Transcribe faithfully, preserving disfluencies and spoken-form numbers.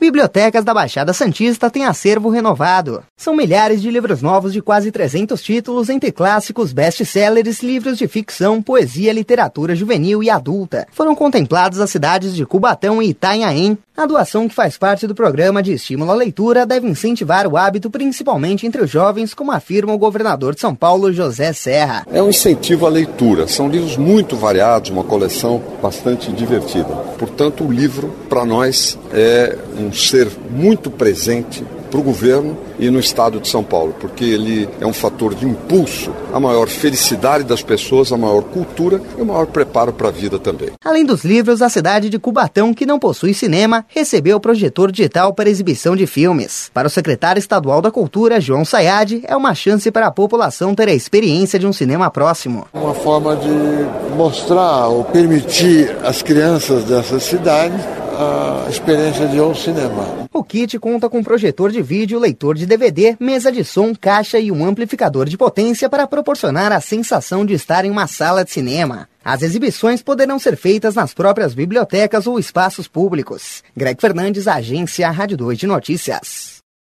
Bibliotecas da Baixada Santista têm acervo renovado. São milhares de livros novos de quase trezentos títulos, entre clássicos, best-sellers, livros de ficção, poesia, literatura juvenil e adulta. Foram contemplados as cidades de Cubatão e Itanhaém. A doação, que faz parte do programa de estímulo à leitura, deve incentivar o hábito principalmente entre os jovens, como afirma o governador de São Paulo, José Serra. É um incentivo à leitura. São livros muito variados, uma coleção bastante divertida. Portanto, o livro, para nós, é um ser muito presente para o governo e no estado de São Paulo, porque ele é um fator de impulso à maior felicidade das pessoas, à maior cultura e ao maior preparo para a vida também. Além dos livros, a cidade de Cubatão, que não possui cinema, recebeu o projetor digital para exibição de filmes. Para o secretário estadual da Cultura, João Sayad, é uma chance para a população ter a experiência de um cinema próximo. Uma forma de mostrar ou permitir às crianças dessa cidade a experiência de um cinema. O kit conta com projetor de vídeo, leitor de D V D, mesa de som, caixa e um amplificador de potência para proporcionar a sensação de estar em uma sala de cinema. As exibições poderão ser feitas nas próprias bibliotecas ou espaços públicos. Greg Fernandes, Agência Rádio dois de Notícias.